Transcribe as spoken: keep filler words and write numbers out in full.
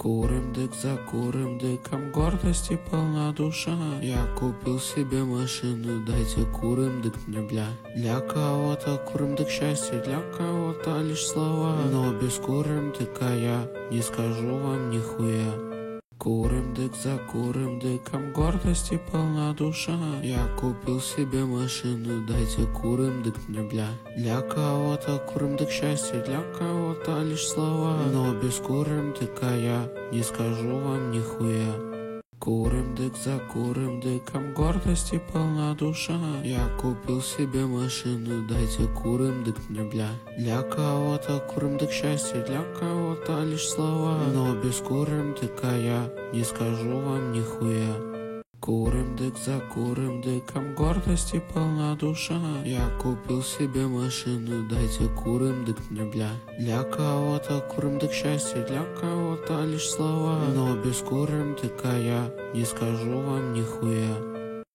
Курим дык за курим дыком, гордости полна душа. Я купил себе машину, дайте курим дык мне, бля. Для кого-то курим дык счастье, для кого-то лишь слова. Но без курим дыка я не скажу вам нихуя. Курим дык за курим дыком, гордости полна душа. Я купил себе машину, дайте курим дык мне, бля. Для кого-то курим дык счастье, для кого-то лишь слова. Но без курим дыка я не скажу вам нихуя. Курим дык за курим дыком, гордости полна душа. Я купил себе машину, дайте курим дык мне, бля. Для кого-то курим дык счастье, для кого-то лишь слова. Но без курим дыка я не скажу вам нихуя. Курим дык за курим дыком, гордости полна душа. Я купил себе машину, дайте курим дык мне, бля. Для кого-то курим дык счастье, для кого-то лишь слова. Но без курим дыка я не скажу вам нихуя.